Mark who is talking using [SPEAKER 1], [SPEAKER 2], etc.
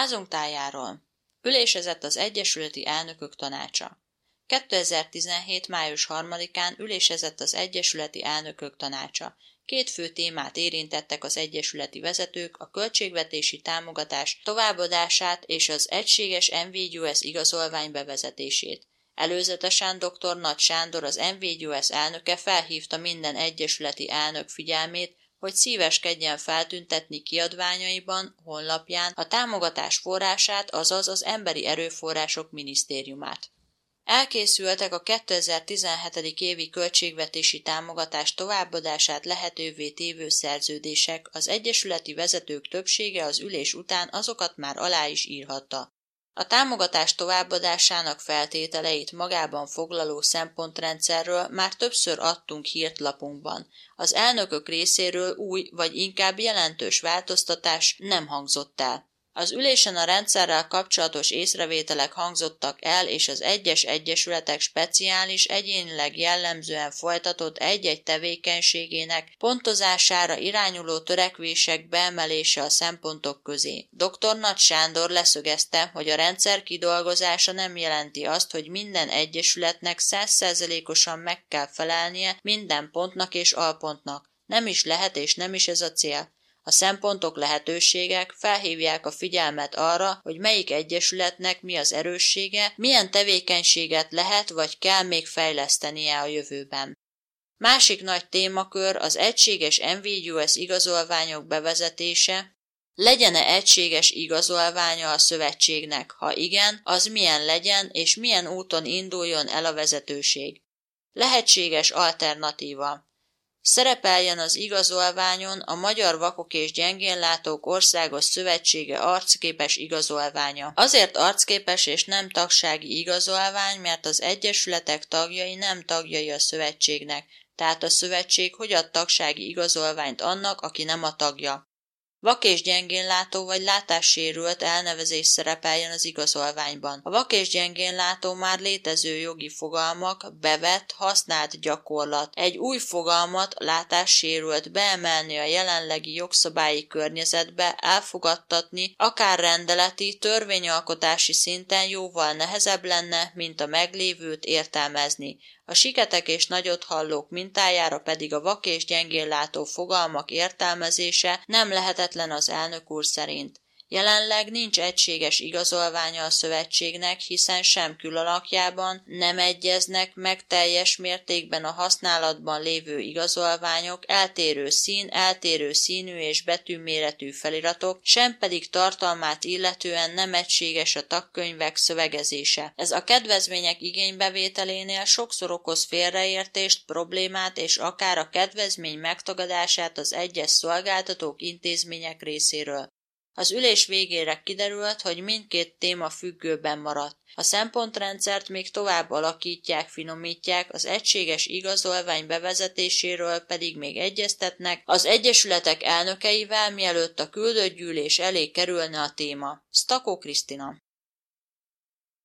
[SPEAKER 1] Házunk tájáról. Ülésezett az Egyesületi Elnökök Tanácsa. 2017. május 3-án ülésezett az Egyesületi Elnökök Tanácsa. Két fő témát érintettek az egyesületi vezetők, a költségvetési támogatás továbbadását és az egységes NVGUS igazolvány bevezetését. Előzetesen dr. Nagy Sándor, az NVGUS elnöke felhívta minden egyesületi elnök figyelmét, hogy szíveskedjen feltüntetni kiadványaiban, honlapján a támogatás forrását, azaz az Emberi Erőforrások Minisztériumát. Elkészültek a 2017. évi költségvetési támogatás továbbadását lehetővé tévő szerződések, az egyesületi vezetők többsége az ülés után azokat már alá is írhatta. A támogatás továbbadásának feltételeit magában foglaló szempontrendszerről már többször adtunk hírt lapunkban. Az elnökök részéről új vagy inkább jelentős változtatás nem hangzott el. Az ülésen a rendszerrel kapcsolatos észrevételek hangzottak el, és az egyes egyesületek speciális, egyénileg jellemzően folytatott egy-egy tevékenységének pontozására irányuló törekvések beemelése a szempontok közé. Dr. Nagy Sándor leszögezte, hogy a rendszer kidolgozása nem jelenti azt, hogy minden egyesületnek 100%-osan meg kell felelnie minden pontnak és alpontnak. Nem is lehet és nem is ez a cél. A szempontok, lehetőségek felhívják a figyelmet arra, hogy melyik egyesületnek mi az erőssége, milyen tevékenységet lehet vagy kell még fejlesztenie a jövőben. Másik nagy témakör az egységes NVGUS igazolványok bevezetése. Legyen-e egységes igazolványa a szövetségnek? Ha igen, az milyen legyen és milyen úton induljon el a vezetőség? Lehetséges alternatíva. Szerepeljen az igazolványon a Magyar Vakok és Gyengénlátók Országos Szövetsége arcképes igazolványa. Azért arcképes és nem tagsági igazolvány, mert az egyesületek tagjai nem tagjai a szövetségnek, tehát a szövetség hogy ad tagsági igazolványt annak, aki nem a tagja. Vak és gyengénlátó vagy látássérült elnevezés szerepeljen az igazolványban. A vak és gyengénlátó már létező jogi fogalmak, bevett, használt gyakorlat. Egy új fogalmat, látássérült beemelni a jelenlegi jogszabályi környezetbe, elfogadtatni, akár rendeleti, törvényalkotási szinten jóval nehezebb lenne, mint a meglévőt értelmezni. A siketek és nagyothallók mintájára pedig a vak és gyengénlátó fogalmak értelmezése nem lehetetlen az elnök úr szerint. Jelenleg nincs egységes igazolványa a szövetségnek, hiszen sem külalakjában nem egyeznek meg teljes mértékben a használatban lévő igazolványok, eltérő szín, eltérő színű és betűméretű feliratok, sem pedig tartalmát illetően nem egységes a tagkönyvek szövegezése. Ez a kedvezmények igénybevételénél sokszor okoz félreértést, problémát és akár a kedvezmény megtagadását az egyes szolgáltatók, intézmények részéről. Az ülés végére kiderült, hogy mindkét téma függőben maradt. A szempontrendszert még tovább alakítják, finomítják, az egységes igazolvány bevezetéséről pedig még egyeztetnek az egyesületek elnökeivel, mielőtt a küldött gyűlés elé kerülne a téma. Stakó Krisztina.